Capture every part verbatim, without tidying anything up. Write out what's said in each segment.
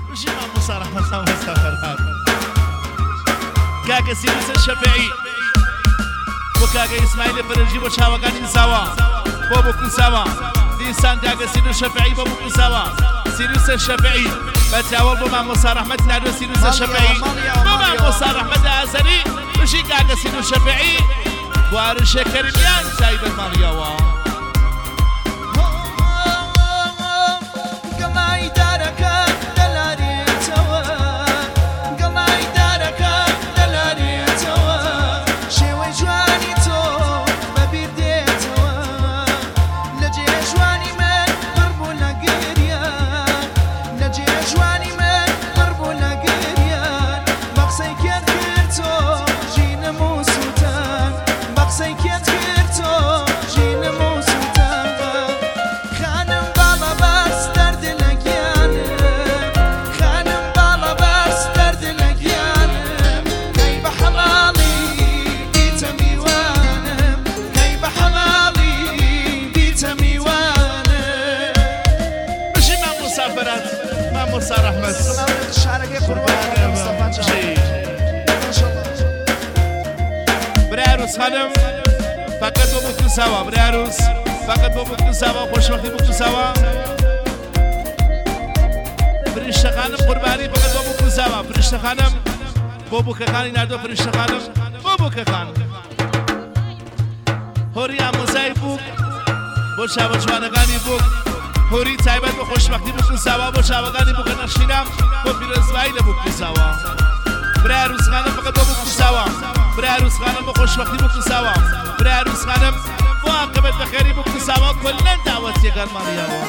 جمع مصارحة مسافرات كاكا سيروس الشافعي وكاكا إسماعيل فرنجي وشاوغاني سوا بابو كنساوا ديسان كاكا سيروس الشافعي بابو كنساوا سيروس الشافعي بتعاول بما مصارحة متنادو سيروس الشافعي بما مصارحة أزري وشي كاكا سيروس الشافعي وارش كريميان سايب الماليوا صار أحمد برياروس خانم فقط بموتو سوا برياروس فقط بموتو سوا خوش وقتی بموتو سوا فرشته خانم قربانی فقط بموتو سوا فرشته خانم بابو که خانی نردو فرشته خانم بابو که خان هوری اموزای بوک با شبا جوانگانی بوک هوری تایبت با خوشبختی بکن سوا با شواگانی بکن نشینم با پیرزوایل بکن سوا برای عروس خانم فقط با بکن سوا برای عروس خانم با خوشبختی بکن سوا برای عروس خانم با عاقبت بخیری بکن سوا کلن دعوت یکر ماریاوا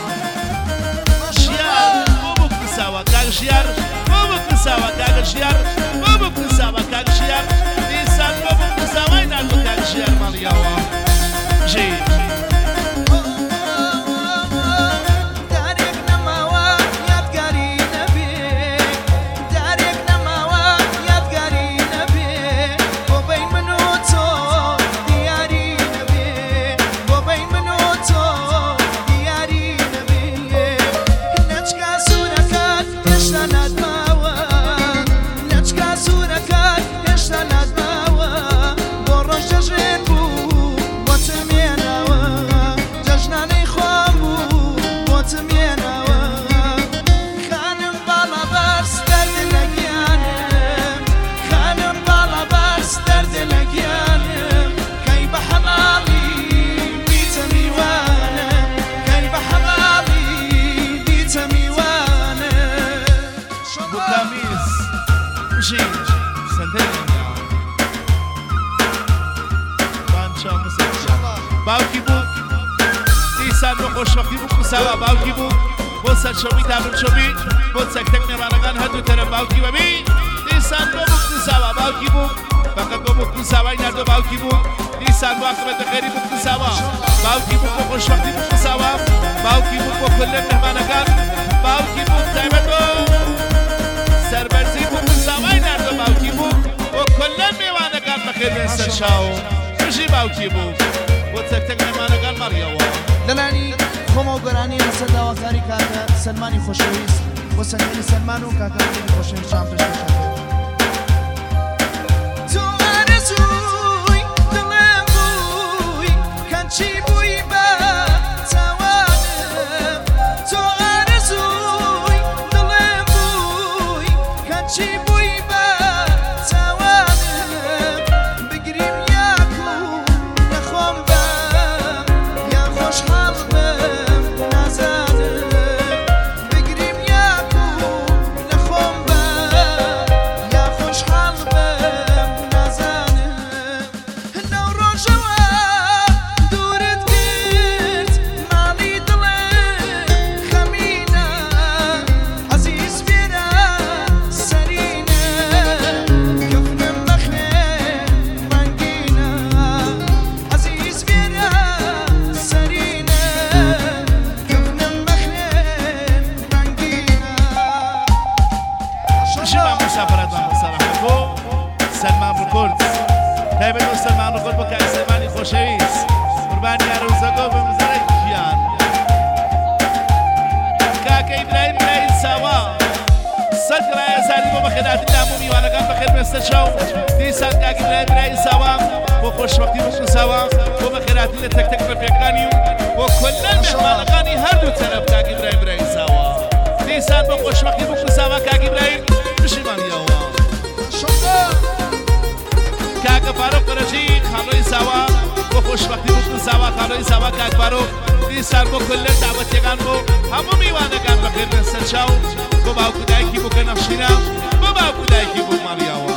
شیار با بکن سوا کاغ شیار با بکن سوا کاغ شیار با بکن سوا کاغ شیار نیسان با بکن سوا این دو کاغ شیار ماریاوا جی باوکی بود دیسان با خوشبختی بود سوا باوکی بود با سر شمی تابر شمی با تک تک نمانگان هر دو طرف باوکی ببین دیسان با بود سوا باوکی بود فقط با بود سوا این هر دو باوکی بود دیسان با عاقبت خیری بود سوا باوکی بود با خوشبختی بود سوا باوکی بود با کل نمانگان باوکی بود تایبت با سربرزی بود سوا این هر دو باوکی بود با کل نمانگان بخیر بنسر شاو بشی باوکی بود با تک تک نمانگان ماریاوا لەلانی خۆمە و گەرانی لەسەر داواکاری کاکە سلمانی خۆشەویست بۆ سەرکەری سلمان و کاکانی خۆشەویستان پێشکەشەکە تۆ ئارەزووی دڵێم بووی کەنچی بووی بە چاوانم تۆ ئارەزووی دڵێم بووی کەنچی بووی بە چاوانم بگریم یاک و نەخۆم بەم یا خۆشحاڵ بم نازانم بگریم یاک و نەخۆم بەم یا خۆشحاڵ بم نازانم لەو ڕۆژەوە دوورت کرد ماڵی دڵم خەمینە عەزیز بێرە سەرینە کەفنم بەخوێن ڕەنگینە عەزیز بێرە سەرینە کەفنم بەخوێن ڕەنگینە شما مسافرت با مسافرت بو سلمان بکرد تایبت با سلمان بکرد با که سلمانی خوشویست قربانی عروسکو به مزرعه کیان کاک ابراهیم رئیس سوا سەد گرایە زاری بۆ بەخێراتی لە هەموو میوانەکان بەخێر بێستە چاو دیسان کاکی برای برای زاوە بۆ خۆشبەختی بکن زاوە بۆ بەخێراتی لە تەک تەک ڕفیقەکانی و بۆ کۆلەن مێهمانەکانی هەردوو تەرەف کاکی برای برای زاوە دیسان بۆ خۆشبەختی بکن زاوە کاکی برای پشیمانیەوە کاکە فاروق قەرەجی خاڵۆی زاوە بۆ خۆشبەختی بکن زاوە خاڵۆی زاوە کاک فاروق دیسان بۆ کۆلەن داوەتیەکان بۆ هەموو میوانەکان بەخێر بێستە چاو بۆ باوکو دایکی بۆ کە نەخشینە بۆ باوکو دایکی بۆ ماڵیاوە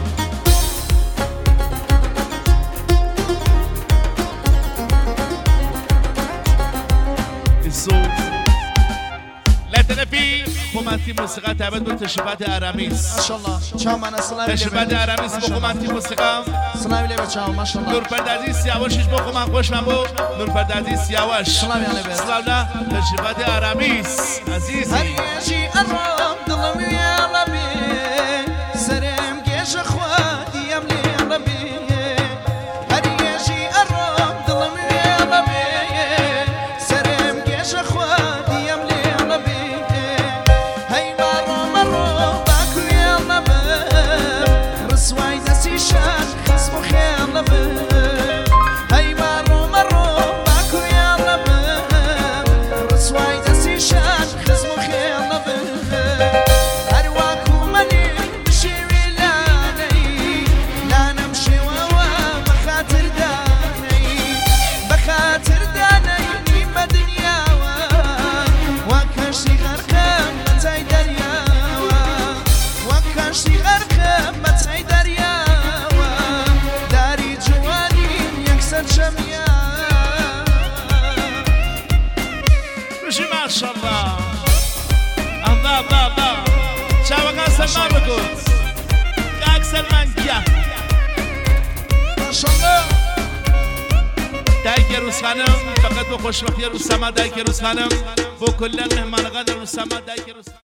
لا تنفي خمانتي موسيقى تابت بالتشريفات آراميس ما شاء الله چاومانە سڵاوی تشريفات آراميس بۆ خمانتي موسيقى سڵاوی لێ بە چاو ما شاء الله نور پەردازی سیاوەشیش بۆ خۆمان خۆشمان بۆ نور پەردازی سیاوەش سڵاویان لێ بێت سڵاو لە تشريفات آراميس عزیزی هەریەشی ئەڕۆم دڵم وێڵە بێ سەرم گێژە خوادیم لێڵە بێ هەریەشی ئەڕۆم دڵم وێڵە بێ سەرم گێژە خوادیم لێڵە بێ هەیوا ڕۆمەڕۆ باکو وێڵە بە ڕسوای دەستی شار خەسم و خێڵە بە هەیوا ڕۆمەڕۆ باکو وێڵە بە ڕسوای دەستی شار خەسم و خێڵە بە هەرواکو منێ شێوێ لانەی لانەم شێوەوە بەخاتر دانەی بەخاتر دانەی نیمە دنیاوە وا کەشتی غەرقم بەچای دەریاوە وا کەشتی غەرقم بەچای دەریاوە داری جوانیم یەکسەر شەمیە بشی ماشاءالله الله الله الله چاوەکان سەلمان بکوت کاک سەلمان گیا ما شاء الله دایکی روسخانم فقط بۆ خۆشبەختی روسەما دایکی روسخانم بۆ کۆلەن مێهمانەکان روسەما دایکی روسخانم